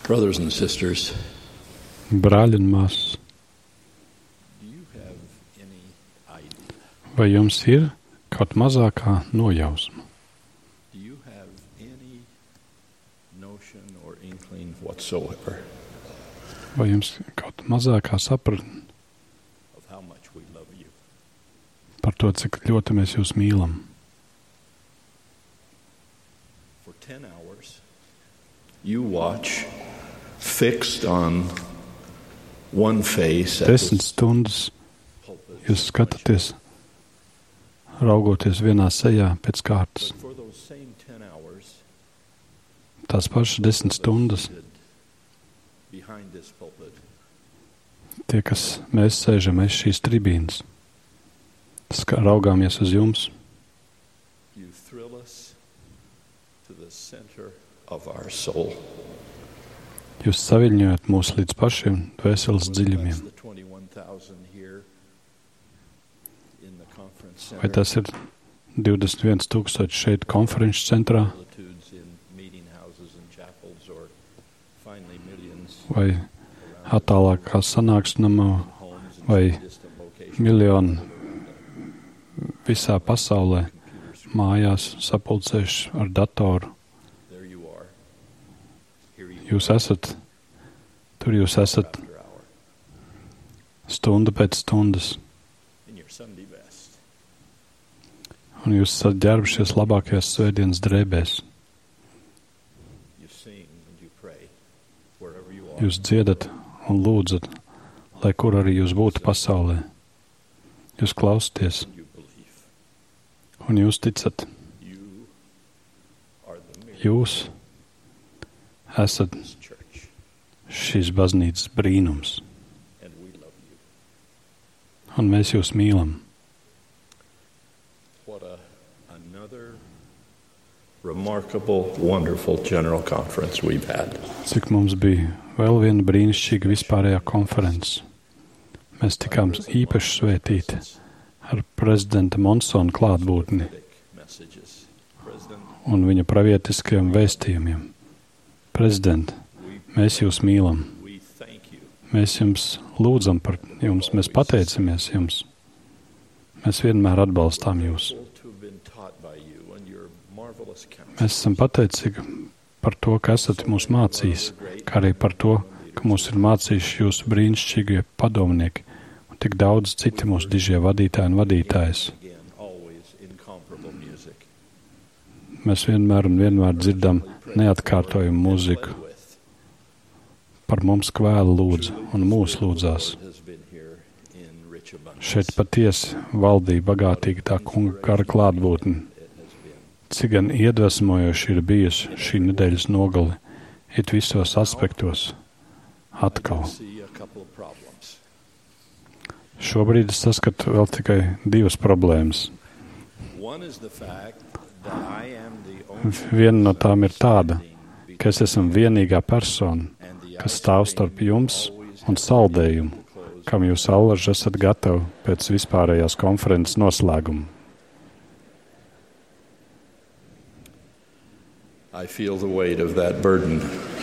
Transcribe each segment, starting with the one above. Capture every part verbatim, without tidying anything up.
Brothers and sisters, Brāļi un māsas, do you have any idea? vai jums ir kaut mazākā nojausma? Do you have any notion or inkling whatsoever Vai jums ir kaut mazākā sapratne of how much we love you? par to, cik ļoti mēs jūs mīlam? For ten hours, you watch fixed on one face at Desmit the stundas pulpit. jūs skatāties, raugoties vienā sejā pēc kārtas. But for those same ten hours, Tās pašas desmit stundas, behind this pulpit, tie, kas mēs sēžam aiz šīs tribīnas, ska- raugāmies uz jums, you thrill us to the center of our soul. jūs saviļņojat mūs līdz pašiem dvēseles dziļumiem. That's the twenty-one thousand here in the conference Vai center. tas ir divdesmit viens tūkstoši šeit konferenču centrā, Multitudes in meeting houses and chapels, or finally millions vai around attālākā sanāksnamā, homes in vai distant locations. miljoni visā pasaulē Computers. mājās sapulcējuši ar datoru. There you are. Here you Jūs are, esat, tur jūs esat after hour, stunda pēc stundas, in your Sunday best. un jūs esat ģērbušies labākajās svētdienas drēbēs. You sing and you pray wherever you are. Jūs dziedat un lūdzat, lai kur arī jūs būtu pasaulē. Jūs klausaties And you believe. un jūs ticat. You are the miracle Jūs esat of this church, šīs baznīcas brīnums, and we love you. un mēs jūs mīlam. What a another remarkable, wonderful general conference we've had. Cik mums bija vēl viena brīnišķīga vispārējā konference. Mēs tikām īpaši svētīti ar prezidenta Monsona klātbūtni Messages. President, un viņa pravietiskajiem vēstījumiem. Prezident, we, mēs jūs mīlam. we thank you. Mēs jums lūdzam par jums, mēs pateicamies jums. Mēs vienmēr atbalstām jūs. Grateful to have been taught by you and your marvelous counsel. Mēs esam pateicīgi par to, ka esat mūs mācījis, kā arī par to, ka mūs ir mācījuši jūsu brīnišķīgie padomnieki un tik daudz citi mūsu dižie vadītāji un vadītājas. Again, always incomparable music. Mēs vienmēr un vienmēr dzirdam neatkārtojumu mūziku. With. Par mums kvēlu lūdz un mūs lūdzās. Lord has been here in rich abundance. Šeit patiesi valdīja bagātīgi tā kunga kara klātbūtne. It has been. Cik gan iedvesmojoši ir bijusi šī nedēļas nogali, it visos aspektos. Atkal. See a couple of problems. Šobrīd es saskatu vēl tikai divas problēmas. One is the fact that I am the only Viena no tām ir tāda, ka es esmu vienīgā persona, and the kas stāv starp jums un saldējumu, kam jūs allaži esat gatavi pēc vispārējās konferences noslēguma. I feel the weight of that burden.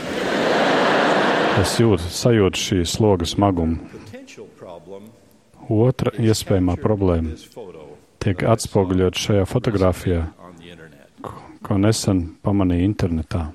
Es jūtu, sajūtu šī sloga smagumu. Potential problem Otra is iespējamā captured problēma in this photo tiek atspoguļot šajā fotografijā, on the internet. ko- ko nesen pamanīju internetā.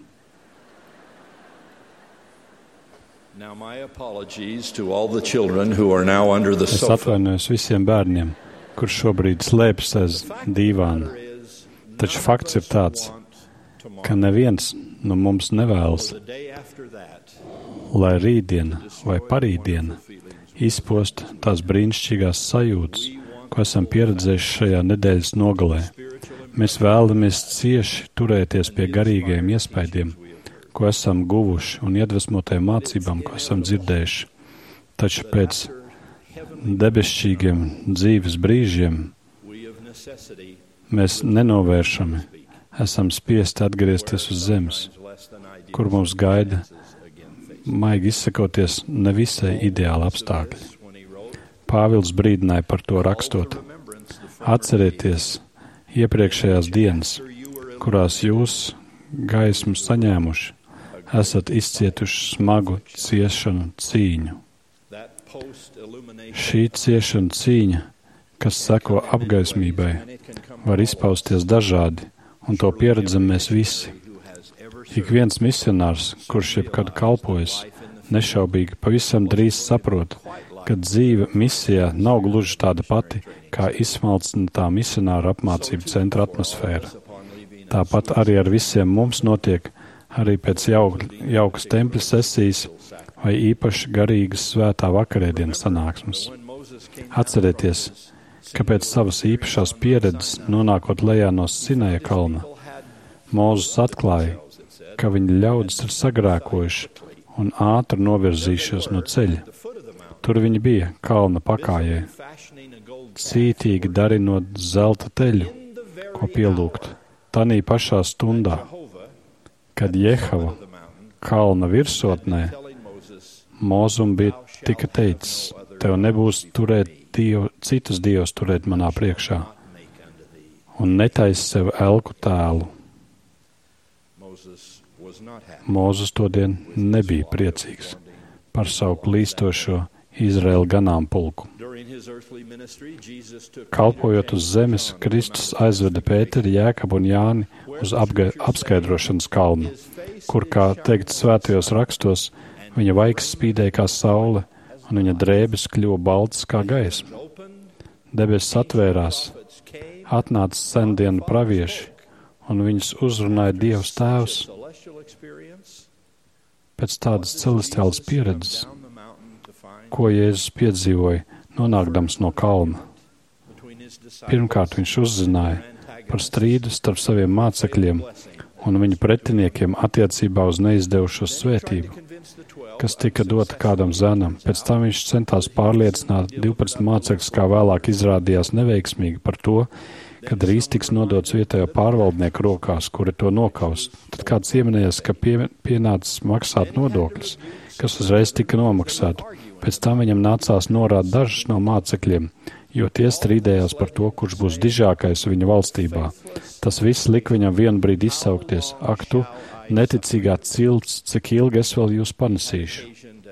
Now my apologies to all the children who are now under the Es sofa. atvainojos visiem bērniem, kur šobrīd slēpjas aiz dīvāna, Is taču fakts ir tāds, ka neviens no mums nevēlas, the day after that lai rītdiena vai parītdiena izpost tās brīnišķīgās sajūtas, ko esam pieredzējuši šajā nedēļas nogalē. Mēs vēlamies cieši turēties pie garīgajiem iespaidiem, ko esam guvuši, un iedvesmotajām mācībām, ko esam dzirdējuši. Taču pēc debesšķīgiem dzīves brīžiem we of necessity mēs nenovēršami esam spiesti atgriezties uz zemes, less than ideal kur mums gaida, again face. maigi izsakoties, nevisai ideāli apstākļi. When he wrote, Pāvils brīdināja par to rakstot. remembrance the former Atcerieties iepriekšējās dienas, kurās jūs gaismu saņēmuši, esat izcietuši smagu ciešanu cīņu. Šī ciešana cīņa, kas seko apgaismībai, var izpausties dažādi, un to pieredzam mēs visi. Ik viens misionārs, kurš jebkad kalpojas, nešaubīgi pavisam drīz saprot, ka dzīve misijā nav gluži tāda pati, kā izsmalcinātā misionāra apmācību centra atmosfēra. Tāpat arī ar visiem mums notiek arī pēc jauk, jaukas tempļa sesijas vai īpaši garīgas svētā vakarēdienas sanāksmes. Atcerieties, ka pēc savas īpašās pieredzes, nonākot lejā no Sinaja kalna, Mūzes atklāja, ka viņa ļaudis ir sagrēkojuši un ātri novirzījušies no ceļa. Tur viņi bija kalna pakājē, cītīgi darinot zelta teļu, ko pielūgt. Tanī pašā stundā, kad Jehova kalna virsotnē, Mūzum bija tika teicis, tev nebūs turēt dievu, citus dievus turēt manā priekšā, un netaisi sev elku tēlu. Mūzes todien nebija priecīgs par savu klīstošo Izraēla ganāmpulku. Kalpojot uz zemes, Kristus aizveda Pēteri, Jēkabu un Jāni uz apga, apskaidrošanas kalnu, kur, kā teikt svētajos rakstos, viņa vaigs spīdēja kā saule, un viņa drēbes kļuva baltas kā gaisma. Debesis atvērās, atnāca sendienu pravieši, un viņus uzrunāja Dievs Tēvs. Pēc tādas celestiālas pieredzes, ko Jēzus piedzīvoja, nonākdams no kalna. Pirmkārt, viņš uzzināja par strīdu starp saviem mācekļiem un viņu pretiniekiem attiecībā uz neizdevušos svētību, kas tika dota kādam zēnam. Pēc tam viņš centās pārliecināt divpadsmit mācekļus, kā vēlāk izrādījās neveiksmīgi par to, ka drīz tiks nodots vietējo pārvaldnieku rokās, kuri to nokaus. Tad kāds ieminējies, ka pie, pienācis maksāt nodokļus, kas uzreiz tika nomaksāti. Pēc tam viņam nācās norāt dažus no mācekļiem, jo tie strīdējās par to, kurš būs dižākais viņa valstībā. Tas viss lika viņam vienu brīdi izsaukties: ak, tu, neticīgā cilts, cik ilgi es vēl jūs panesīšu?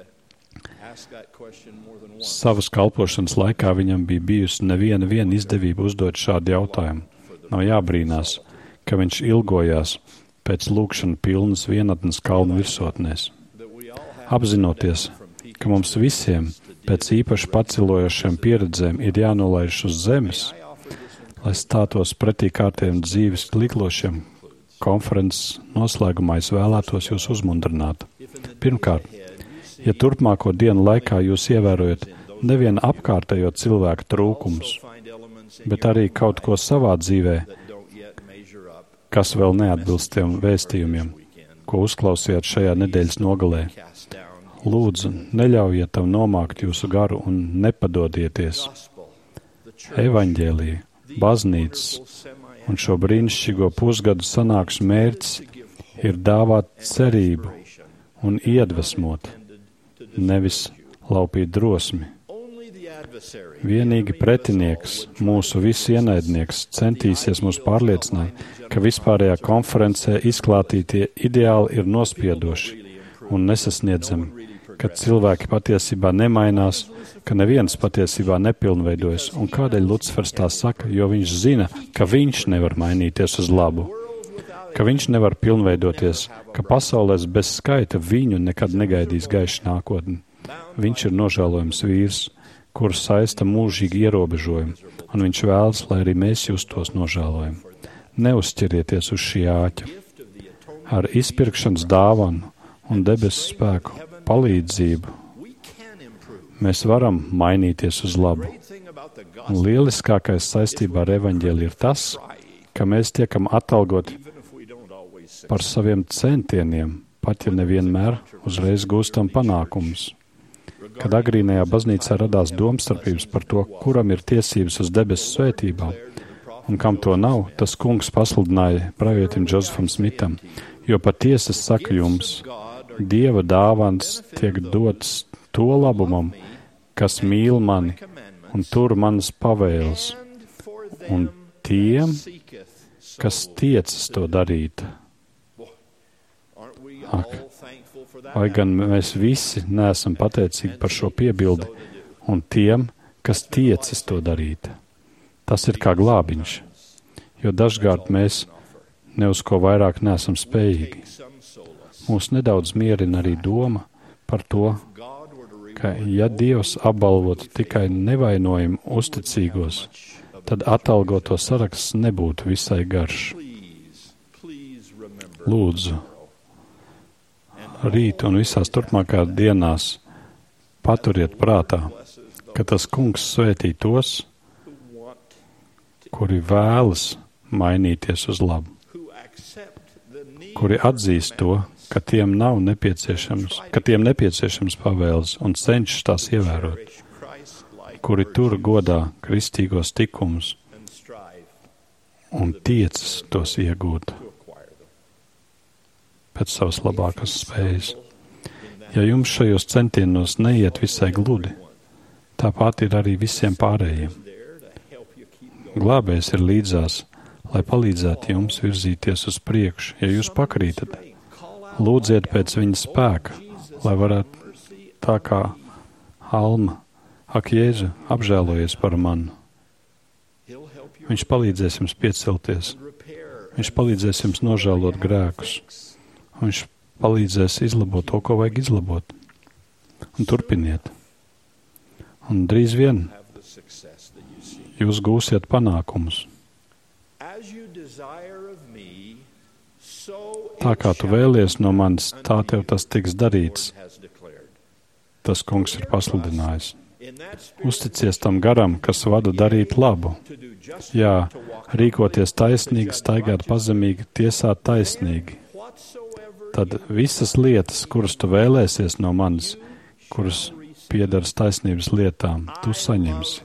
Savas kalpošanas laikā viņam bija bijusi neviena viena izdevība uzdot šādu jautājumu. Nav jābrīnās, ka viņš ilgojās pēc lūkšana pilnas vienatnes kalnu virsotnēs. Apzinoties, ka mums visiem pēc īpaši pacelojošiem pieredzēm ir jānolaiž uz zemes, lai stātos pretī kārtiem dzīves liklošiem, konferences noslēgumā es vēlētos jūs uzmundrināt. Pirmkārt, ja turpmāko dienu laikā jūs ievērojat nevien apkārtējo cilvēku trūkumus, bet arī kaut ko savā dzīvē, kas vēl neatbilst tiem vēstījumiem, ko uzklausījāt šajā nedēļas nogalē. Lūdzu, neļaujiet tam nomākt jūsu garu un nepadodieties. Evaņģēlija, baznīcas un šo brīnišķīgo pusgadu sanāksmu mērķis ir dāvāt cerību un iedvesmot, nevis laupīt drosmi. Vienīgi pretinieks, mūsu visu ienaidnieks, centīsies mūs pārliecināt, ka vispārējā konferencē izklātītie ideāli ir nospiedoši un nesasniedzami, ka cilvēki patiesībā nemainās, ka neviens patiesībā nepilnveidojas. Un kādēļ Lucifers tā saka? Jo viņš zina, ka viņš nevar mainīties uz labu, ka viņš nevar pilnveidoties, ka pasaulēs bez skaita viņu nekad negaidīs gaiša nākotni. Viņš ir nožēlojams vīrs, kuru saista mūžīgi ierobežojumi, un viņš vēlas, lai arī mēs justos nožēlojami. Neuzķerieties uz šī āķa. Ar izpirkšanas dāvanu un debesu spēku palīdzību mēs varam mainīties uz labu. Un lieliskākais saistībā ar evaņģēliju ir tas, ka mēs tiekam atalgoti par saviem centieniem, pat ja nevienmēr uzreiz gūstam panākumus. Kad agrīnajā baznīcā radās domstarpības par to, kuram ir tiesības uz debesu svētībām, un kam to nav, tas kungs pasludināja pravietim Džozefam Smitam, jo patiesi es saku jums, Dieva dāvans tiek dots to labumam, kas mīl mani un tur manas pavēles, un tiem, kas tiecas to darīt. Ak, vai gan mēs visi neesam pateicīgi par šo piebildi un tiem, kas tiecis to darīt. Tas ir kā glābiņš, jo dažkārt mēs ne uz ko vairāk neesam spējīgi. Mūs nedaudz mierina arī doma par to, ka ja Dievs apbalvotu tikai nevainojumu uzticīgos, tad atalgoto saraksts nebūtu visai garš. Lūdzu, rīt un visās turpmākās dienās paturiet prātā, ka tas Kungs svētī tos, kuri vēlas mainīties uz labu, kuri atzīst to, ka tiem nav nepieciešams, ka tiem nepieciešams pavēles un cenšas tās ievērot, kuri tur godā kristīgos tikumus un tiecas tos iegūt pēc savas labākas spējas. Ja jums šajos centienos neiet visai gludi, tāpat ir arī visiem pārējiem. Glābējs ir līdzās, lai palīdzētu jums virzīties uz priekšu, ja jūs pakrītat. Lūdziet pēc viņa spēka, lai varētu tā kā Alma, ak, Jēzu, apžēlojies par mani. Viņš palīdzēs jums piecelties, viņš palīdzēs jums nožēlot grēkus, viņš palīdzēs izlabot to, ko vajag izlabot. Un turpiniet. Un drīz vien jūs gūsiet panākumus. Tā kā tu vēlies no manis, tā tev tas tiks darīts. Tas Kungs ir pasludinājis. Uzticies tam garam, kas vada darīt labu. Jā, rīkoties taisnīgi, staigāt pazemīgi, tiesāt taisnīgi. Tad visas lietas, kuras tu vēlēsies no manis, kuras piedaras taisnības lietām, tu saņemsi.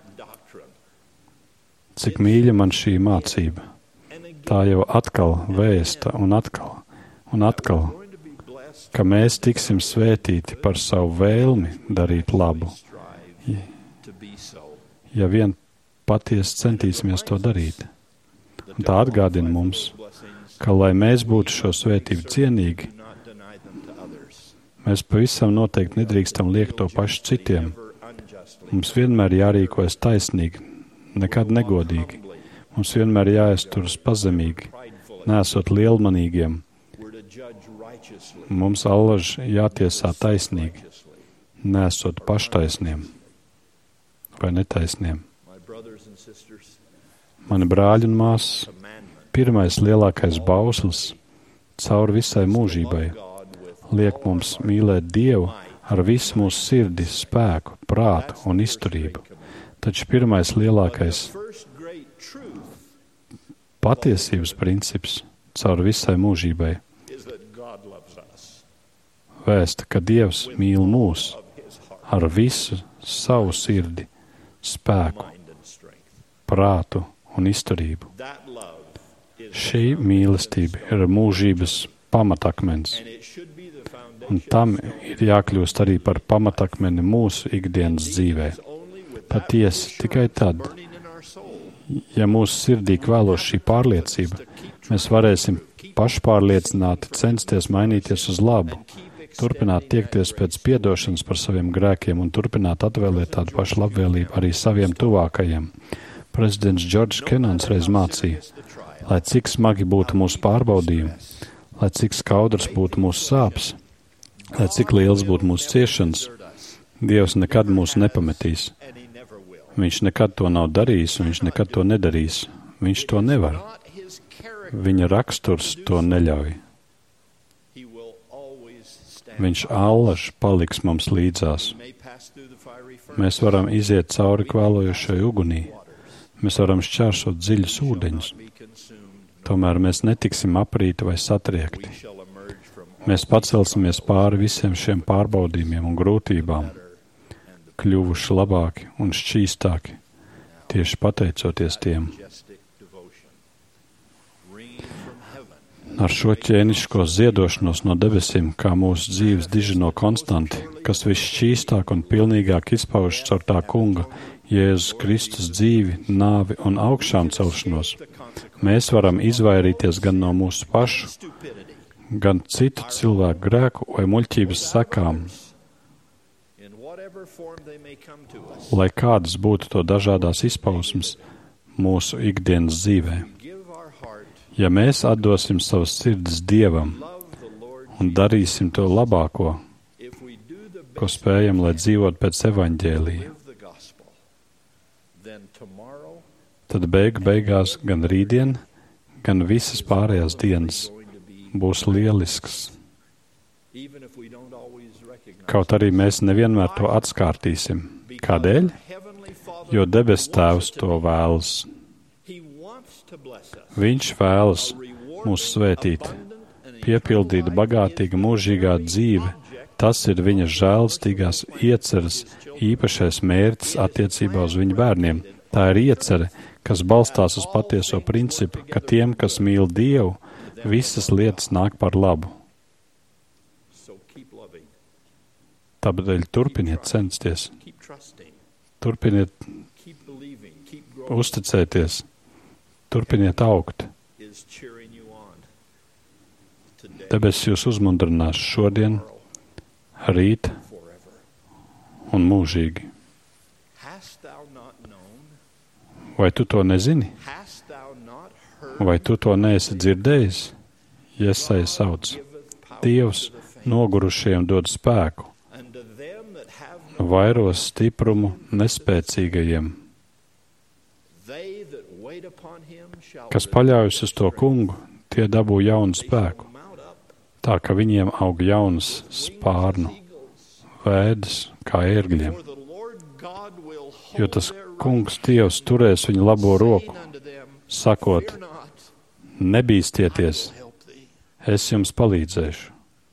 Cik mīļa man šī mācība. Tā jau atkal vēsta un atkal un atkal, ka mēs tiksim svētīti par savu vēlmi darīt labu, ja vien patiesi centīsimies to darīt. Un tā atgādina mums, ka, lai mēs būtu šo svētību cienīgi, mēs pavisam noteikti nedrīkstam liekt to pašu citiem. Mums vienmēr jārīkojas taisnīgi, nekad negodīgi. Mums vienmēr jāizturas pazemīgi, neesot lielmanīgiem. Mums allaž jātiesā taisnīgi, neesot paštaisniem vai netaisniem. Mani brāļi un māsas, pirmais lielākais bauslis cauri visai mūžībai liek mums mīlēt Dievu ar visu mūsu sirdi, spēku, prātu un izturību. Taču pirmais lielākais patiesības princips cauri visai mūžībai vēsta, ka Dievs mīl mūs ar visu savu sirdi, spēku, prātu un izturību. Šī mīlestība ir mūžības pamatakmens, un tam ir jākļūst arī par pamatakmeni mūsu ikdienas dzīvē. Patiesi tikai tad, ja mūsu sirdī kvēlos šī pārliecība, mēs varēsim pašpārliecināti censties mainīties uz labu, turpināt tiekties pēc piedošanas par saviem grēkiem un turpināt atvēlēt tādu pašu labvēlību arī saviem tuvākajiem. Prezidents Džordžs Kenons reiz mācīja, lai cik smagi būtu mūsu pārbaudījumi, lai cik skaudrs būtu mūsu sāpes, lai cik liels būtu mūsu ciešanas, Dievs nekad mūs nepametīs. Viņš nekad to nav darījis, un viņš nekad to nedarīs. Viņš to nevar. Viņa raksturs to neļauj. Viņš allaž paliks mums līdzās. Mēs varam iziet cauri kvēlojošai ugunī. Mēs varam šķērsot dziļus ūdeņus. Tomēr mēs netiksim aprīti vai satriekti. Mēs pacelsimies pāri visiem šiem pārbaudījumiem un grūtībām, kļuvuši labāki un šķīstāki, tieši pateicoties tiem. Ar šo ķēniško ziedošanos no debesīm, kā mūsu dzīves dižino konstanti, kas visšķīstāk un pilnīgāk izpaužas caur tā Kunga, Jēzus Kristus dzīvi, nāvi un augšām celšanos, mēs varam izvairīties gan no mūsu pašu, gan citu cilvēku grēku vai muļķības sekām, lai kādas būtu to dažādās izpausmes mūsu ikdienas dzīvē. Ja mēs atdosim savas sirdis Dievam un darīsim to labāko, ko spējam, lai dzīvot pēc evaņģēlija, tad beigu beigās gan rītdien, gan visas pārējās dienas būs lielisks. Kaut arī mēs nevienmēr to atskārtīsim. Kādēļ? Jo debes Tēvs to vēlas. Viņš vēlas mūs svētīt, piepildīt bagātīga mūžīgā dzīve. Tas ir viņa žēlastīgās ieceres īpašais mērķis attiecībā uz viņa bērniem. Tā ir iecere, kas balstās uz patieso principu, ka tiem, kas mīl Dievu, visas lietas nāk par labu. Tāpēc turpiniet censties, turpiniet uzticēties, turpiniet augt. Debes jūs uzmundrinās šodien, rīt un mūžīgi. Vai tu to nezini? Vai tu to neesi dzirdējis? Jesai sauc. Dievs nogurušiem dod spēku, vairos stiprumu nespēcīgajiem. Kas paļaujas uz to kungu, tie dabū jaunu spēku, tā ka viņiem aug jaunas spārnu vēdas kā ērgļiem. Jo tas kungs Dievs turēs viņu labo roku, sakot, nebīstieties, es jums palīdzēšu.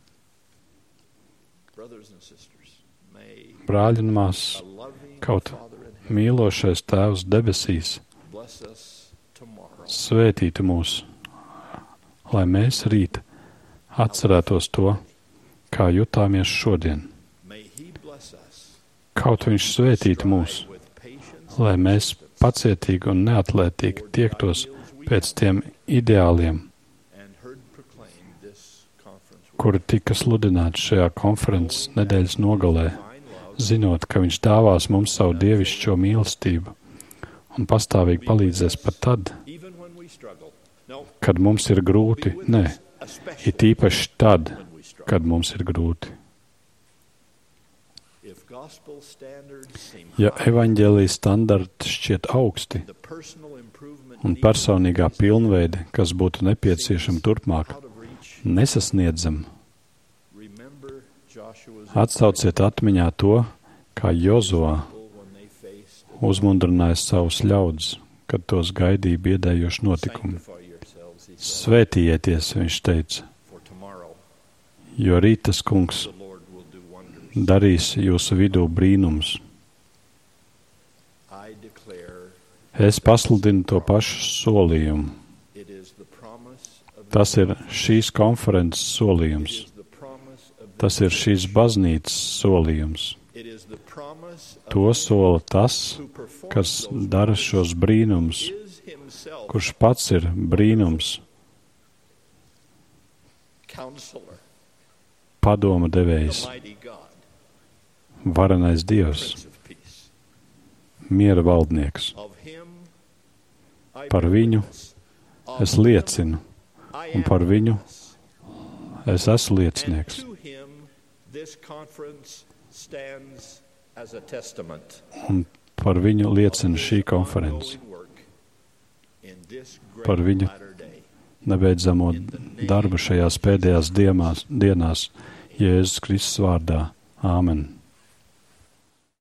Brāļi un māsas, kaut mīlošais Tēvs debesīs svētītu mūs, lai mēs rīt atcerētos to, kā jutāmies šodien. Kaut viņš svētītu mūs, lai mēs pacietīgi un neatlētīgi tiektos pēc tiem ideāliem, kuri tika sludināti šajā konferences nedēļas nogalē, zinot, ka viņš dāvās mums savu dievišķo mīlestību un pastāvīgi palīdzēs pat tad, kad mums ir grūti, nē, it īpaši tad, kad mums ir grūti. Ja evaņģēlija standarti šķiet augsti un personīgā pilnveide, kas būtu nepieciešama turpmāk, nesasniedzam, atsauciet atmiņā to, kā Jozuā uzmundrināja savus ļaudis, kad tos gaidīja biedējoši notikumi. Svētījieties, viņš teica, jo rīt tas kungs darīs jūsu vidū brīnums. Es pasludinu to pašu solījumu. Tas ir šīs konferences solījums. Tas ir šīs baznīcas solījums. To sola tas, kas dara šos brīnums, kurš pats ir brīnums, padoma devējs, varenais Dievs, miera valdnieks. Par viņu es liecinu, un par viņu es esmu liecinieks. Un par viņu liecina šī konference. Par viņu nebeidzamo darbu šajās pēdējās dienās, dienās Jēzus Kristus vārdā. Āmen.